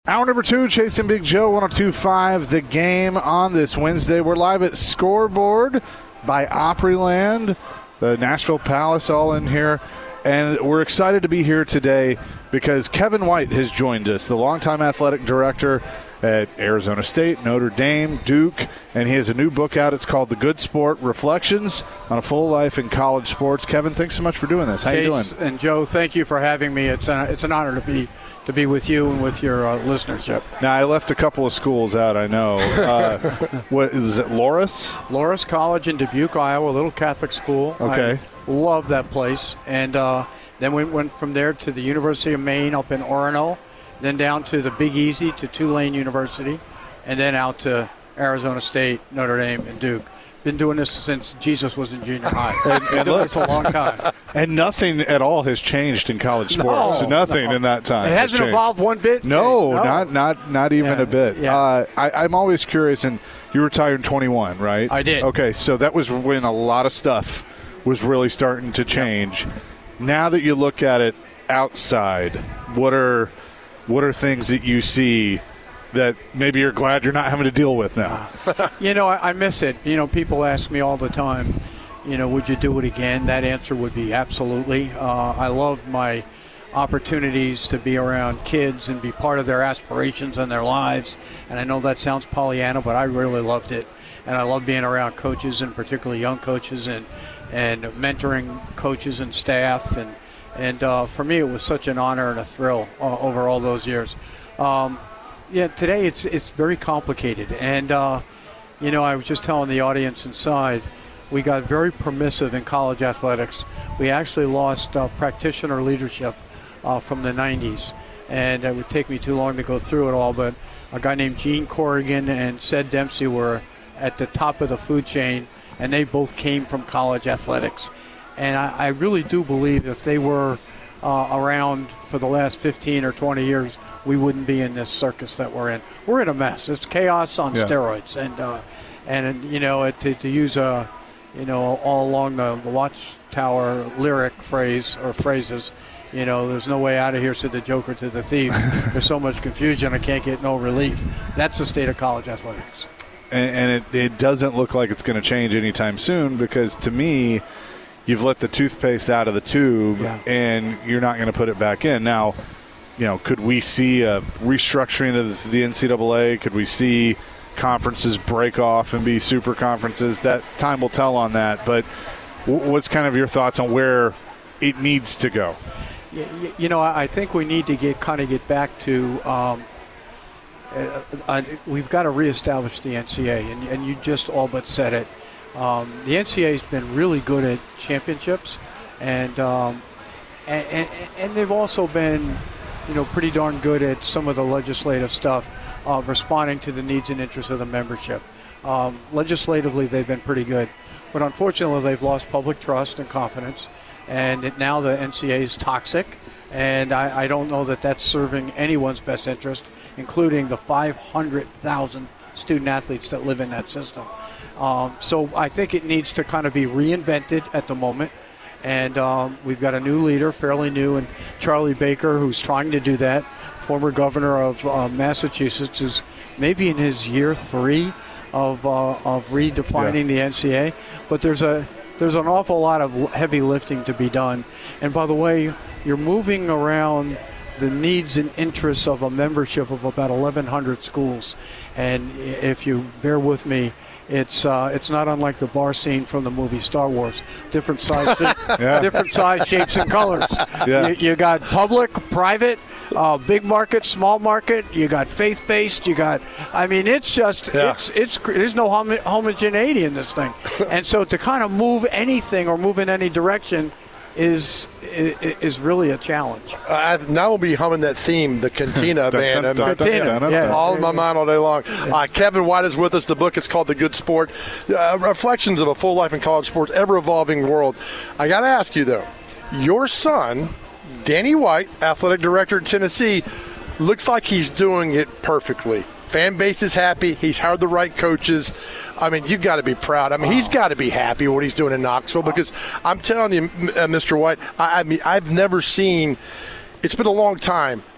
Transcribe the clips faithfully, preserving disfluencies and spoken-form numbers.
Hour number two, Chasing Big Joe, one oh two point five, The Game on this Wednesday. We're live at Scoreboard by Opryland, the Nashville Palace, all in here. And we're excited to be here today because Kevin White has joined us, the longtime athletic director at Arizona State, Notre Dame, Duke, and he has a new book out. It's called The Good Sport, Reflections on a Full Life in College Sports. Kevin, thanks so much for doing this. How Case you doing? And Joe, thank you for having me. It's a, it's an honor to be to be with you and with your uh, listenership. Now, I left a couple of schools out, I know. Uh, what is it, Loras? Loras College in Dubuque, Iowa, a little Catholic school. Okay. I love that place. And uh, then we went from there to the University of Maine up in Orono, then down to the Big Easy to Tulane University, and then out to Arizona State, Notre Dame, and Duke. Been doing this since Jesus was in junior high. and, Been and doing look, this a long time. And nothing at all has changed in college sports. No, nothing no. in that time. It hasn't has evolved one bit. No, no, not not not even yeah. a bit. Yeah. Uh, I, I'm always curious, and you retired in twenty-one, right? I did. Okay, so that was when a lot of stuff was really starting to change. Yep. Now that you look at it outside, what are what are things that you see that maybe you're glad you're not having to deal with now? You know, I, I miss it. You know, people ask me all the time, you know, would you do it again? That answer would be absolutely. Uh, I love my opportunities to be around kids and be part of their aspirations and their lives. And I know that sounds Pollyanna, but I really loved it. And I love being around coaches, and particularly young coaches, and, and mentoring coaches and staff. And, and uh, for me, it was such an honor and a thrill uh, over all those years. Um, Yeah, today it's it's very complicated. And, uh, you know, I was just telling the audience inside, we got very permissive in college athletics. We actually lost uh, practitioner leadership uh, from the nineties. And it would take me too long to go through it all, but a guy named Gene Corrigan and Ced Dempsey were at the top of the food chain, and they both came from college athletics. And I, I really do believe if they were uh, around for the last fifteen or twenty years, we wouldn't be in this circus that we're in. We're in a mess. It's chaos on yeah. steroids, and uh, and you know it, to, to use a you know all along the, the Watchtower lyric phrase or phrases. You know, there's no way out of here, said the Joker to the thief. There's so much confusion, I can't get no relief. That's the state of college athletics. And, and it, it doesn't look like it's going to change anytime soon, because to me, you've let the toothpaste out of the tube, yeah. and you're not going to put it back in now. You know, could we see a restructuring of the N C double A? Could we see conferences break off and be super conferences? That time will tell on that. But what's kind of your thoughts on where it needs to go? You know, I think we need to get kind of get back to um, uh, uh, we've got to reestablish the N C A, and, and you just all but said it. Um, the N C A has been really good at championships, and, um, and, and and they've also been, you know, pretty darn good at some of the legislative stuff, uh, responding to the needs and interests of the membership. Um, legislatively, they've been pretty good, but unfortunately, they've lost public trust and confidence, and it, now the N C A is toxic, and I, I don't know that that's serving anyone's best interest, including the five hundred thousand student athletes that live in that system. Um, so I think it needs to kind of be reinvented at the moment. And um, we've got a new leader, fairly new, and Charlie Baker, who's trying to do that. Former governor of uh, Massachusetts is maybe in his year three of uh, of redefining yeah. the N C A. But there's a there's an awful lot of heavy lifting to be done. And by the way, you're moving around the needs and interests of a membership of about eleven hundred schools. And if you bear with me, It's uh, it's not unlike the bar scene from the movie Star Wars. Different size, yeah. different size, shapes, and colors. Yeah. You, you got public, private, uh, big market, small market. You got faith-based. You got. I mean, it's just yeah. it's it's there's no hom- homogeneity in this thing. And so to kind of move anything or move in any direction is is really a challenge. Uh, now we'll be humming that theme, the Cantina band. Dun, dun, dun, dun, dun, yeah. All in my mind all day long. Uh, Kevin White is with us. The book is called The Good Sport, uh, Reflections of a Full Life in College Sports, Ever-Evolving World. I got to ask you, though, your son, Danny White, athletic director at Tennessee, looks like he's doing it perfectly. Fan base is happy. He's hired the right coaches. I mean, you've got to be proud. I mean, he's got to be happy with what he's doing in Knoxville, because I'm telling you, uh, Mister White, I, I mean, I've never seen – it's been a long time.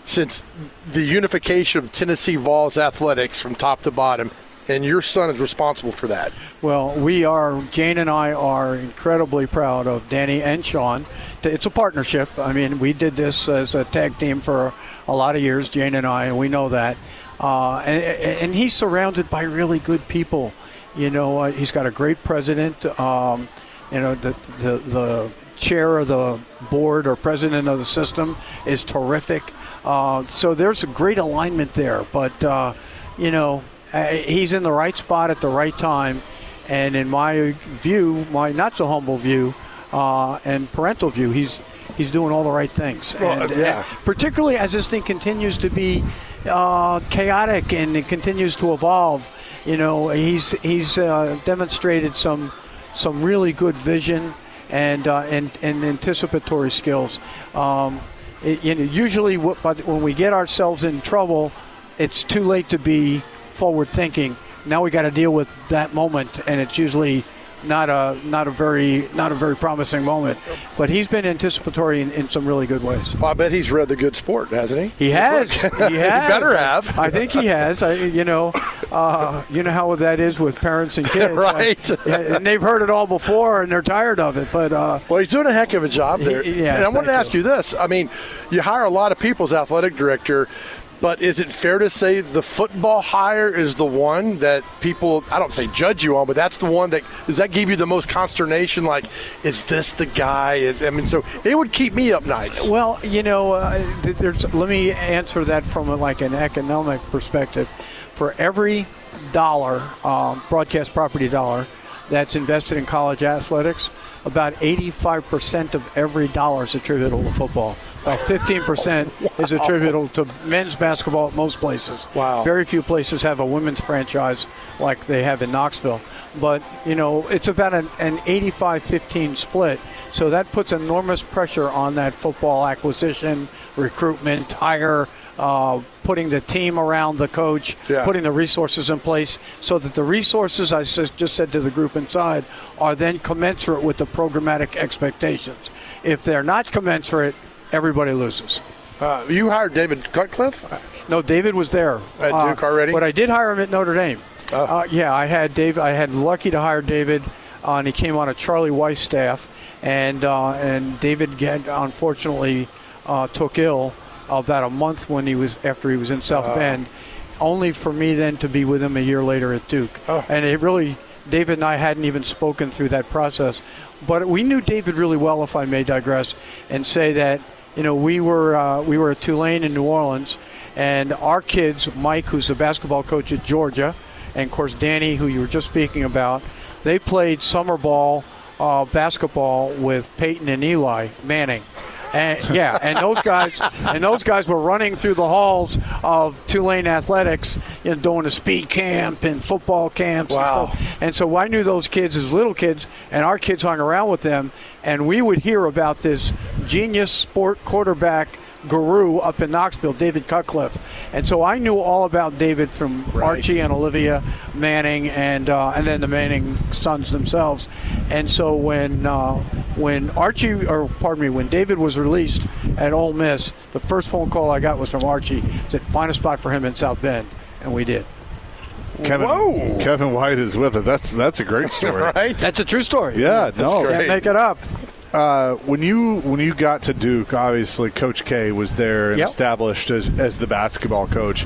since the unification of Tennessee Vols athletics from top to bottom, and your son is responsible for that. Well, we are, Jane and I are incredibly proud of Danny and Sean. It's a partnership. I mean, we did this as a tag team for a lot of years, Jane and I, and we know that. Uh, and, and he's surrounded by really good people. You know, uh, he's got a great president. Um, you know, the, the the chair of the board or president of the system is terrific. Uh, so there's a great alignment there. But, uh, you know, uh, he's in the right spot at the right time. And in my view, my not so humble view, uh, and parental view, he's he's doing all the right things. Well, and, yeah. and particularly as this thing continues to be uh, chaotic and it continues to evolve. You know, he's he's uh, demonstrated some some really good vision and uh, and, and anticipatory skills. Um, it, you know, usually, w- but when we get ourselves in trouble, it's too late to be forward thinking. Now we got to deal with that moment, and it's usually not a not a very not a very promising moment. But he's been anticipatory in, in some really good ways. Well, I bet he's read The Good Sport, hasn't he? He has. He has. He better have. I think he has. I, you know, uh, you know how that is with parents and kids, right? Uh, and they've heard it all before, and they're tired of it. But uh, well, he's doing a heck of a job there. He, yeah, and I want to ask you. you this: I mean, you hire a lot of people as athletic director. But is it fair to say the football hire is the one that people, I don't say judge you on, but that's the one that, does that give you the most consternation? Like, is this the guy? Is I mean, so it would keep me up nights. Well, you know, uh, there's, let me answer that from a, like an economic perspective. For every dollar, um, broadcast property dollar, that's invested in college athletics, about eighty-five percent of every dollar is attributable to football. About fifteen percent wow. is attributable to men's basketball at most places. Wow. Very few places have a women's franchise like they have in Knoxville. But, you know, it's about an, an eighty-five fifteen split. So that puts enormous pressure on that football acquisition, recruitment, hire, uh, putting the team around the coach, yeah. putting the resources in place so that the resources, I just said to the group inside, are then commensurate with the programmatic expectations. If they're not commensurate, everybody loses. Uh, you hired David Cutcliffe? No, David was there at Duke uh, already. But I did hire him at Notre Dame. Oh. Uh, yeah, I had Dave. I had lucky to hire David, uh, and he came on a Charlie Weiss staff, and uh, and David had, unfortunately uh, took ill about a month when he was after he was in South uh. Bend, only for me then to be with him a year later at Duke. Oh. And it really, David and I hadn't even spoken through that process, but we knew David really well, if I may digress, and say that. You know, we were uh, we were at Tulane in New Orleans, and our kids, Mike, who's the basketball coach at Georgia, and, of course, Danny, who you were just speaking about, they played summer ball uh, basketball with Peyton and Eli Manning. And, yeah, and those guys and those guys were running through the halls of Tulane athletics, you know, doing a speed camp and football camps. Wow. And stuff. And so I knew those kids as little kids, and our kids hung around with them, and we would hear about this genius sport quarterback guru up in Knoxville, David Cutcliffe. And so I knew all about David from right. Archie and Olivia Manning, and uh, and then the Manning sons themselves. And so when uh, when Archie, or pardon me, when David was released at Ole Miss, the first phone call I got was from Archie. Said, find a spot for him in South Bend, and we did. Kevin, Whoa. Kevin White is with it. That's that's a great story. Right? That's a true story. Yeah, no. Can't make it up. Uh, when you when you got to Duke, obviously Coach K was there and yep. established as, as the basketball coach.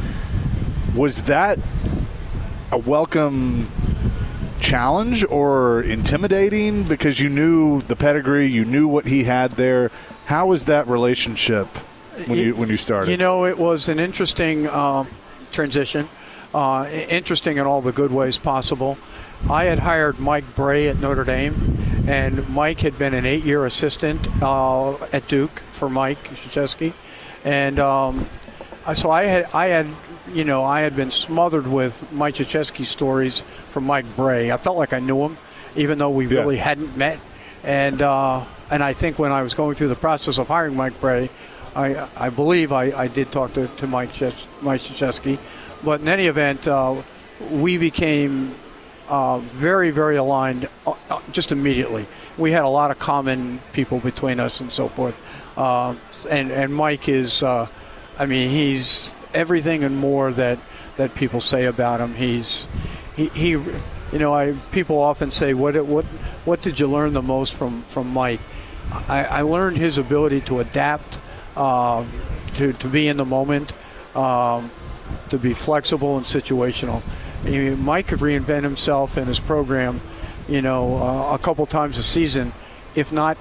Was that a welcome challenge or intimidating because you knew the pedigree, you knew what he had there? How was that relationship when you when you started? You know, it was an interesting uh, transition, uh, interesting in all the good ways possible. I had hired Mike Bray at Notre Dame, and Mike had been an eight-year assistant uh, at Duke for Mike Krzyzewski, and um, so I had, I had, you know, I had been smothered with Mike Krzyzewski stories from Mike Bray. I felt like I knew him, even though we yeah. really hadn't met, and uh, and I think when I was going through the process of hiring Mike Bray, I I believe I, I did talk to to Mike Mike Krzyzewski, but in any event, uh, we became. Uh, very, very aligned uh, just immediately. We had a lot of common people between us and so forth. Uh, and, and Mike is uh, I mean, he's everything and more that, that people say about him. He's he, he you know, I people often say, what what what did you learn the most from, from Mike? I, I learned his ability to adapt, um, to to be in the moment, um, to be flexible and situational. I mean, Mike could reinvent himself in his program, you know, uh, a couple times a season, if not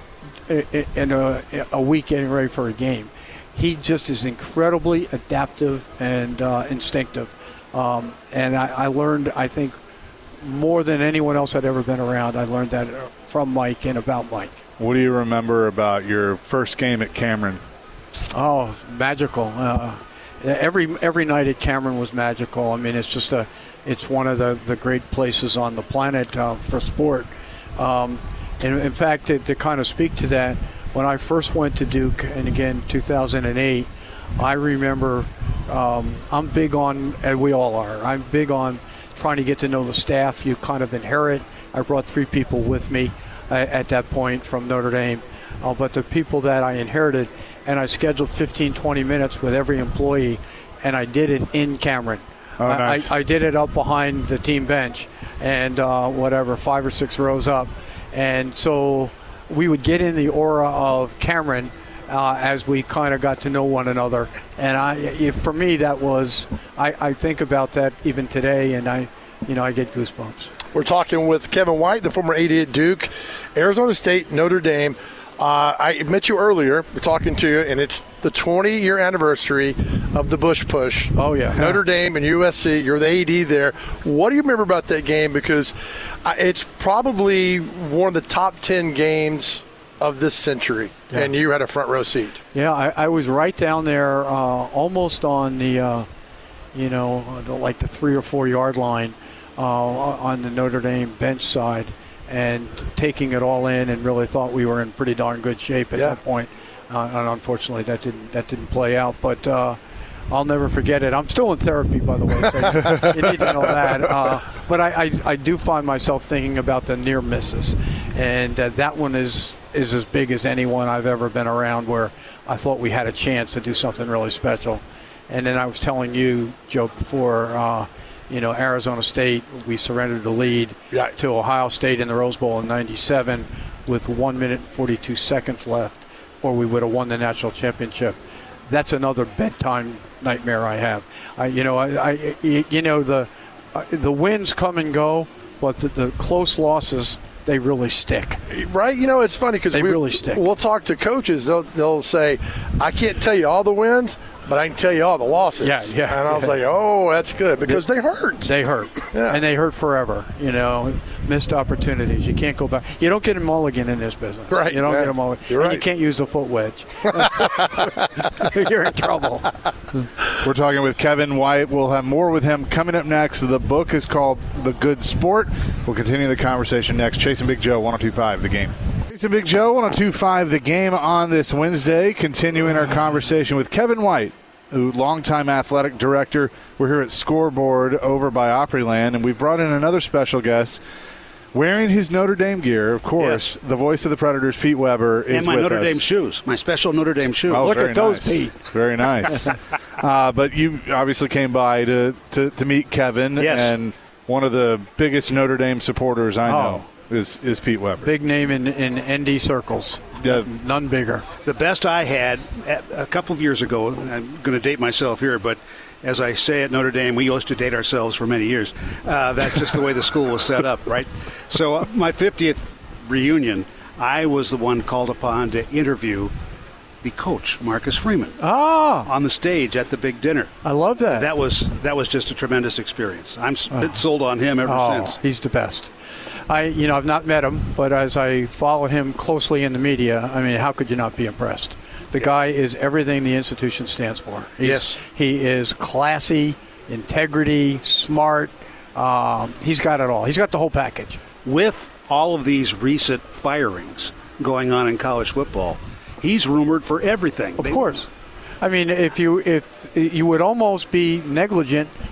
in a, a week getting ready for a game. He just is incredibly adaptive and uh, instinctive. Um, and I, I learned, I think, more than anyone else I'd ever been around. I learned that from Mike and about Mike. What do you remember about your first game at Cameron? Oh, magical. Uh, every every night at Cameron was magical. I mean, it's just a, it's one of the, the great places on the planet uh, for sport. Um, and in fact, to, to kind of speak to that, when I first went to Duke, and again, two thousand eight, I remember um, I'm big on, and we all are, I'm big on trying to get to know the staff you kind of inherit. I brought three people with me uh, at that point from Notre Dame, uh, but the people that I inherited, and I scheduled fifteen, twenty minutes with every employee, and I did it in Cameron. Oh, nice. I, I did it up behind the team bench and uh, whatever, five or six rows up. And so we would get in the aura of Cameron uh, as we kind of got to know one another. And I, if, for me, that was, I, I think about that even today, and I, you know, I get goosebumps. We're talking with Kevin White, the former A D at Duke, Arizona State, Notre Dame. Uh, I met you earlier. We're talking to you, and it's the twenty-year anniversary of the Bush Push. Oh, yeah. Notre Dame and U S C. You're the A D there. What do you remember about that game? Because it's probably one of the top ten games of this century, yeah. And you had a front row seat. Yeah, I, I was right down there, uh, almost on the, uh, you know, the, like the three or four yard line uh, on the Notre Dame bench side, and taking it all in, and really thought we were in pretty darn good shape at yeah. that point. Uh, and unfortunately, that didn't that didn't play out. But uh, I'll never forget it. I'm still in therapy, by the way, so you need to know that. Uh, but I, I, I do find myself thinking about the near misses, and uh, that one is is as big as anyone I've ever been around, where I thought we had a chance to do something really special. And then I was telling you, Joe, before. Uh, You know, Arizona State, we surrendered the lead yeah. to Ohio State in the Rose Bowl in ninety-seven with one minute and forty-two seconds left, or we would have won the national championship. That's another bedtime nightmare I have. I, you know, I, I you know the uh, the wins come and go, but the, the close losses, they really stick. Right? You know, it's funny because they we, really stick. We'll talk to coaches. They'll, they'll say, I can't tell you all the wins, but I can tell you all the losses. Yeah, yeah. And I'll say, oh, that's good, because they, they hurt. They hurt. Yeah. And they hurt forever. You know, missed opportunities. You can't go back. You don't get a mulligan in this business. Right. You don't yeah. get a mulligan. You're right. And you can't use the foot wedge. You're in trouble. We're talking with Kevin White. We'll have more with him coming up next. The book is called The Good Sport. We'll continue the conversation next. Chasing Big Joe, one oh two point five The Game. Chasing Big Joe, one oh two point five The Game on this Wednesday. Continuing our conversation with Kevin White, who longtime athletic director. We're here at Scoreboard over by Opryland, and we've brought in another special guest wearing his Notre Dame gear. Of course, yes. The voice of the Predators, Pete Weber, is and my with Notre us. Dame shoes, my special Notre Dame shoes. Oh, Look at those, nice. Pete. Very nice. uh, but you obviously came by to, to, to meet Kevin, yes. and one of the biggest Notre Dame supporters I know oh. is, is Pete Weber. Big name in, in N D circles. Yeah. None bigger. The best I had a couple of years ago, I'm going to date myself here, but as I say at Notre Dame, we used to date ourselves for many years. Uh, that's just the way the school was set up, right? So uh, my fiftieth reunion, I was the one called upon to interview the coach, Marcus Freeman, ah. on the stage at the big dinner. I love that. That was that was just a tremendous experience. I'm oh. sold on him ever oh, since. He's the best. I, you know, I've not met him, but as I follow him closely in the media, I mean, how could you not be impressed? The yeah. guy is everything the institution stands for. He's, yes. He is classy, integrity, smart. Um, he's got it all. He's got the whole package. With all of these recent firings going on in college football, he's rumored for everything. Of they, course. I mean, if you if you would almost be negligent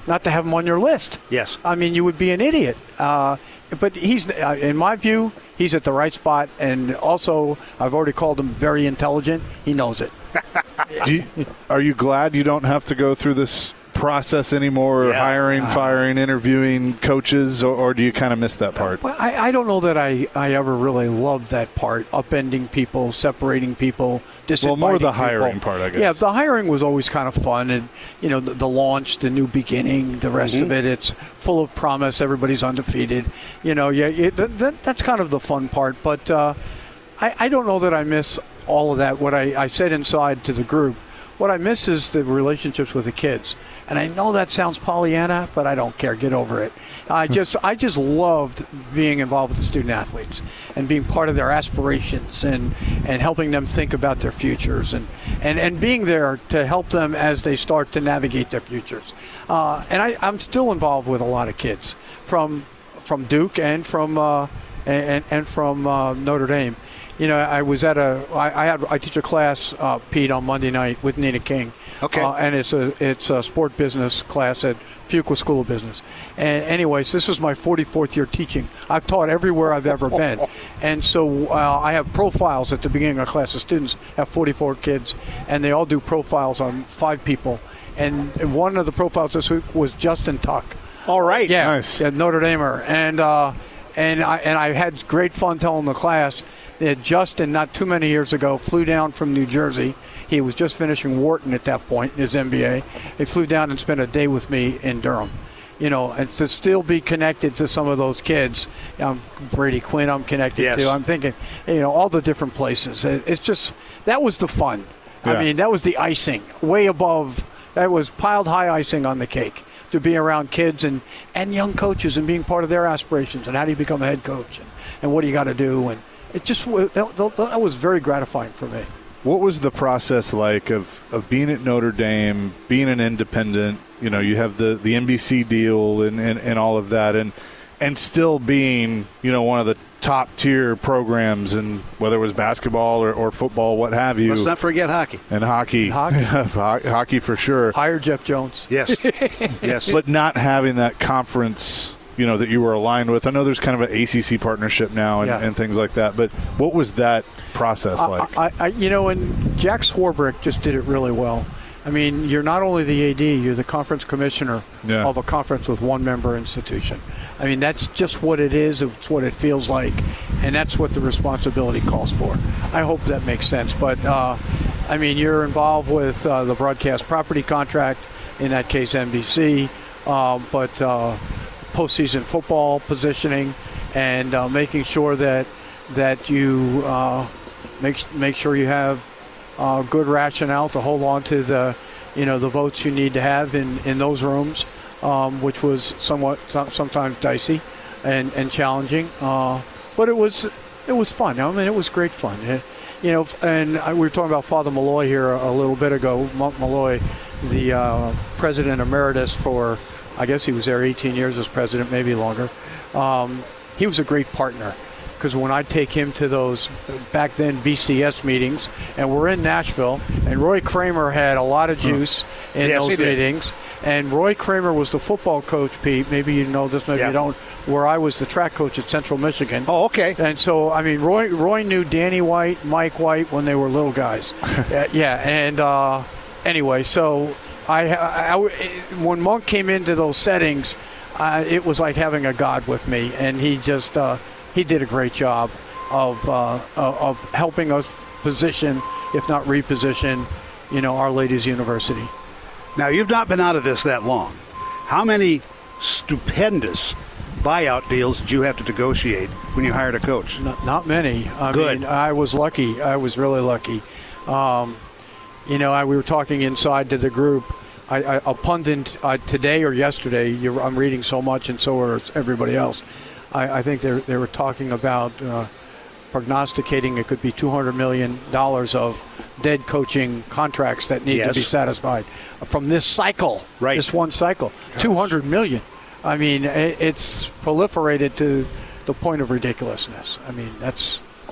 not to have him on your list. Yes. I mean, you would be an idiot. Uh, but he's, uh, in my view, he's at the right spot. And also, I've already called him very intelligent. He knows it. Do you, are you glad you don't have to go through this process anymore, Yeah. hiring, Uh, firing, interviewing coaches, or, or do you kind of miss that part? Well, I, I don't know that I, I ever really loved that part, upending people, separating people, disinviting Well, more the people. hiring part, I guess. Yeah, the hiring was always kind of fun, and you know, the, the launch, the new beginning, the rest Mm-hmm. of it, it's full of promise. Everybody's undefeated. You know, yeah, it, that, that, that's kind of the fun part. But uh, I, I don't know that I miss all of that. What I, I said inside to the group, what I miss is the relationships with the kids. And I know that sounds Pollyanna, but I don't care. Get over it. I just I just loved being involved with the student athletes and being part of their aspirations and, and helping them think about their futures and, and, and being there to help them as they start to navigate their futures. Uh, and I, I'm still involved with a lot of kids from from Duke and from uh, and, and from uh, Notre Dame. You know, I was at a I, I had I teach a class, uh, Pete, on Monday night with Nina King. Okay. Uh, and it's a it's a sport business class at Fuqua School of Business. And anyways, this is my forty-fourth year teaching. I've taught everywhere I've ever been. And so uh, I have profiles at the beginning of class. The students have forty-four kids, and they all do profiles on five people. And one of the profiles this week was Justin Tuck. All right. Yeah, Nice. yeah, Notre Damer. And, uh, and, I, and I had great fun telling the class that Justin, not too many years ago, flew down from New Jersey. He was just finishing Wharton at that point in his M B A. He flew down and spent a day with me in Durham. You know, and to still be connected to some of those kids, um, Brady Quinn I'm connected Yes. to. I'm thinking, you know, all the different places. It, it's just, that was the fun. Yeah. I mean, that was the icing, way above, that was piled high icing on the cake. To be around kids and, and young coaches and being part of their aspirations and how do you become a head coach and, and what do you got to do. And it just, that, that was very gratifying for me. What was the process like of, of being at Notre Dame, being an independent? You know, you have the, the N B C deal and, and, and all of that, and and still being, you know, one of the top tier programs, and whether it was basketball or, or football, what have you. Let's not forget hockey. And hockey. Hockey. Ho- hockey for sure. Hire Jeff Jones. Yes. yes. But not having that conference, you know, that you were aligned with. I know there's kind of an A C C partnership now and, Yeah. and things like that, but what was that process like? I, I, you know, and Jack Swarbrick just did it really well. I mean, you're not only the A D, you're the conference commissioner Yeah. of a conference with one member institution. I mean, that's just what it is. It's what it feels like, and that's what the responsibility calls for. I hope that makes sense. But, uh, I mean, you're involved with uh, the broadcast property contract, in that case N B C, uh, but uh, postseason football positioning and uh, making sure that that you uh, make make sure you have uh, good rationale to hold on to the you know the votes you need to have in, in those rooms, um, which was somewhat sometimes dicey and, and challenging, uh, but it was it was fun. I mean, it was great fun. It, you know, and I, we were talking about Father Malloy here a, a little bit ago. Monk Malloy, the uh, president emeritus for, I guess he was there eighteen years as president, maybe longer. Um, he was a great partner. Because when I take him to those back then B C S meetings, and we're in Nashville, and Roy Kramer had a lot of juice in Yes, he those did. meetings, and Roy Kramer was the football coach, Pete. Maybe you know this, maybe Yeah. you don't. Where I was the track coach at Central Michigan. Oh, okay. And so, I mean, Roy Roy knew Danny White, Mike White when they were little guys. uh, yeah, and uh, anyway, so I, I, I- when Monk came into those settings, uh, it was like having a god with me, and he just uh, he did a great job of uh, of helping us position, if not reposition, you know, Our Ladies University. Now, you've not been out of this that long. How many stupendous buyout deals did you have to negotiate when you hired a coach? Not, not many. I Good. mean, I was lucky. I was really lucky. Um, you know, I, we were talking inside to the group. I, I, a pundit uh, today or yesterday, you're, I'm reading so much, and so are everybody else. I, I think they they were talking about uh, prognosticating it could be two hundred million dollars of dead coaching contracts that need Yes. to be satisfied from this cycle, Right. this one cycle. two hundred million. I mean, it, it's proliferated to the point of ridiculousness. I mean, that's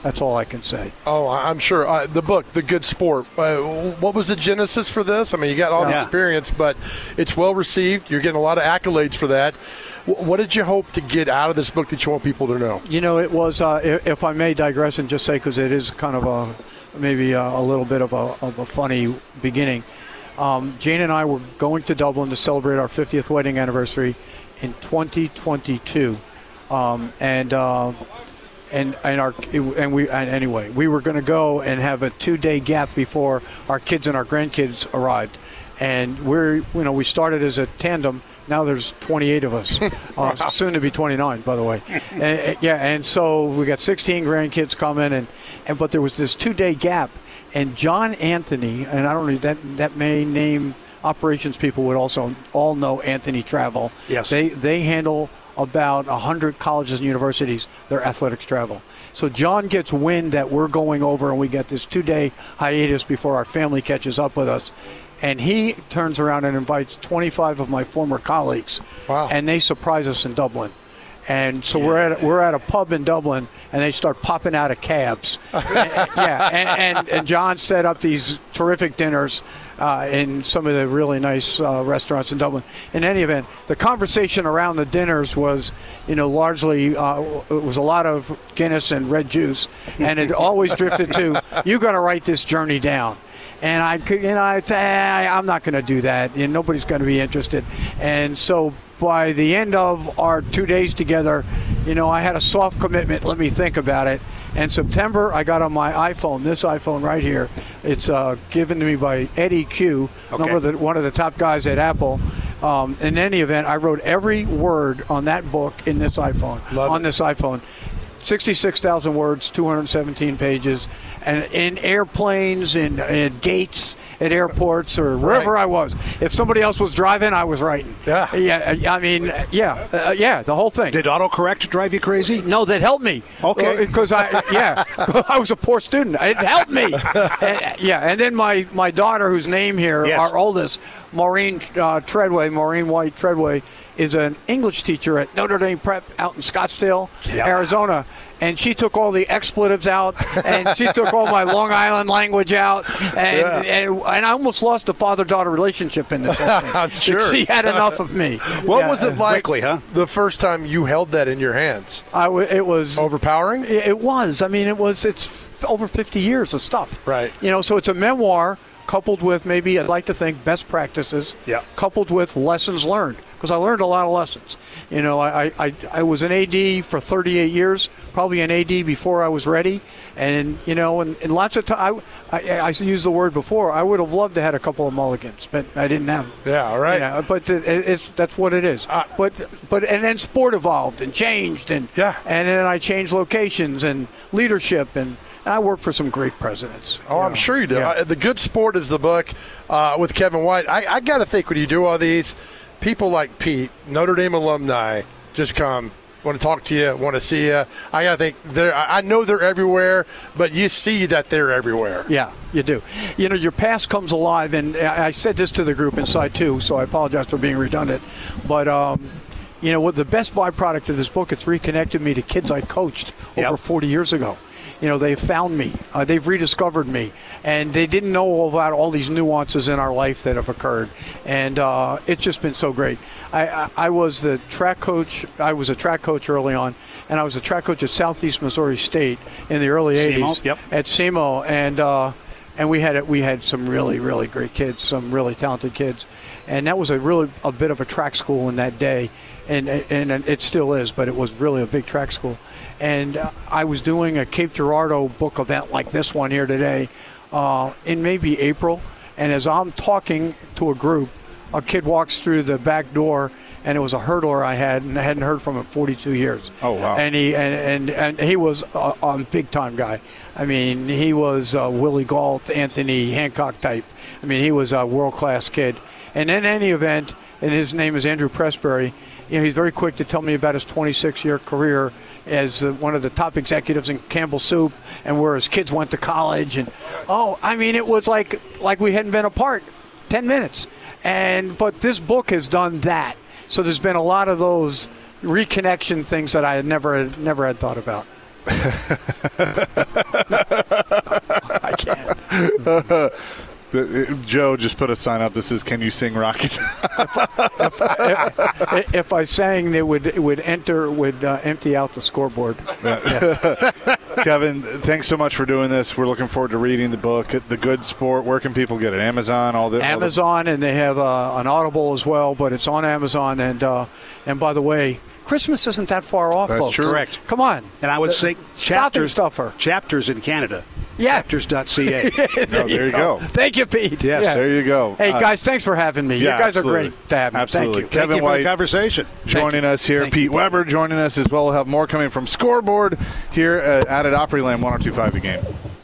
That's all I can say. Oh, I'm sure. Uh, the book, The Good Sport, uh, what was the genesis for this? I mean, you got all the Yeah. experience, but it's well received. You're getting a lot of accolades for that. W- what did you hope to get out of this book that you want people to know? You know, it was, uh, if, if I may digress and just say, because it is kind of a, maybe a, a little bit of a, of a funny beginning. Um, Jane and I were going to Dublin to celebrate our fiftieth wedding anniversary in twenty twenty-two. Um, and, uh, and, and our, and we, and anyway, we were going to go and have a two day gap before our kids and our grandkids arrived. And we're, you know, we started as a tandem. Now there's twenty-eight of us, uh, soon to be twenty-nine, by the way. and, yeah, and so we got sixteen grandkids coming, and, and but there was this two-day gap, and John Anthony, and I don't know that that may name operations people would also all know Anthony Travel. Yes, they they handle about a hundred colleges and universities, their athletics travel. So John gets wind that we're going over, and we get this two-day hiatus before our family catches up with us. And he turns around and invites twenty-five of my former colleagues, wow. and they surprise us in Dublin. And so yeah. we're at we're at a pub in Dublin, and they start popping out of cabs. and, yeah, and, and, and John set up these terrific dinners uh, in some of the really nice uh, restaurants in Dublin. In any event, the conversation around the dinners was, you know, largely uh, it was a lot of Guinness and red juice, and it always drifted to, you got to write this journey down. And I could, you know, I'd say, hey, I'm not going to do that. And nobody's going to be interested. And so by the end of our two days together, you know, I had a soft commitment. Let me think about it. And September, I got on my iPhone, this iPhone right here. It's uh, given to me by Eddie Q, okay. one, of the, one of the top guys at Apple. Um, in any event, I wrote every word on that book in this iPhone, Love on it. this iPhone. sixty-six thousand words, two hundred seventeen pages, and in airplanes, in, in gates, at airports, or wherever Right. I was. If somebody else was driving, I was writing. Yeah. Yeah, I mean, yeah, uh, yeah, the whole thing. Did autocorrect drive you crazy? No, that helped me. Okay. Because I, yeah, I was a poor student. It helped me. And, yeah, and then my, my daughter, whose name here, Yes. our oldest, Maureen uh, Treadway, Maureen White Treadway, is an English teacher at Notre Dame Prep out in Scottsdale, Yeah. Arizona. And she took all the expletives out, and she took all my Long Island language out, and Yeah. and, and I almost lost a father-daughter relationship in this whole thing. I'm sure. She had enough of me. What Yeah. was it like Quickly, huh? the first time you held that in your hands? I w- it was Overpowering? It it was. I mean, it was. It's f- over fifty years of stuff. Right. You know, so it's a memoir coupled with maybe, I'd like to think, best practices. Yeah. Coupled with lessons learned, because I learned a lot of lessons. You know, I, I, I was an A D for thirty-eight years, probably an A D before I was ready. And, you know, and, and lots of time, I, I, I used the word before, I would have loved to have had a couple of mulligans, but I didn't have them. Yeah, all right. You know, but it, it's that's what it is. Uh, but but and then sport evolved and changed, and Yeah. and then I changed locations and leadership, and I worked for some great presidents. Oh, I'm know. sure you do. Yeah. Uh, the Good Sport is the book uh, with Kevin White. I, I got to think when you do all these, people like Pete, Notre Dame alumni, just come, want to talk to you, want to see you. I got to think they're. I I know they're everywhere, but you see that they're everywhere. Yeah, you do. You know, your past comes alive, and I I said this to the group inside too, so I apologize for being redundant. But, um, you know, what the best byproduct of this book, it's reconnected me to kids I coached Yep. over forty years ago. You know, they found me. Uh, they've rediscovered me. And they didn't know about all these nuances in our life that have occurred. And uh, it's just been so great. I, I, I was the track coach. I was a track coach early on. And I was a track coach at Southeast Missouri State in the early SEMO, eighties. yep. At SEMO. And, uh, and we had we had some really, really great kids, some really talented kids. And that was a really a bit of a track school in that day. And, and it still is, but it was really a big track school. And uh, I was doing a Cape Girardeau book event like this one here today uh, in maybe April. And as I'm talking to a group, a kid walks through the back door, and it was a hurdler I had, and I hadn't heard from him in forty-two years. Oh, wow. And he and, and, and he was a, a big-time guy. I mean, he was uh, Willie Gault, Anthony Hancock type. I mean, he was a world-class kid. And in any event, and his name is Andrew Pressberry, you know, he's very quick to tell me about his twenty-six-year career as uh, one of the top executives in Campbell Soup, and where his kids went to college. And oh, I mean, it was like like we hadn't been apart ten minutes. And but this book has done that. So there's been a lot of those reconnection things that I had never never had thought about. I can't. Joe just put a sign up that says, "Can you sing Rocky Top?" if, if, if I sang, it would it would enter would uh, empty out the scoreboard. Yeah. Kevin, thanks so much for doing this. We're looking forward to reading the book, The Good Sport. Where can people get it? Amazon, all the Amazon, all the- and they have uh, an Audible as well, but it's on Amazon. And uh, and by the way, Christmas isn't that far off, That's folks. true. Correct. Come on. And I would The- say Stocking chapters, stuffer. chapters in Canada. Yeah. Chapters dot c a. No, there you go. Thank you, Pete. Yes, Yeah. There you go. Hey, Uh, guys, thanks for having me. yeah, you guys absolutely. are great to have me. Absolutely. Thank you. Kevin Thank you for White the conversation. joining us here. Thank Pete you. Weber joining us as well. We'll have more coming from Scoreboard here at, at Opryland one oh two point five The Game.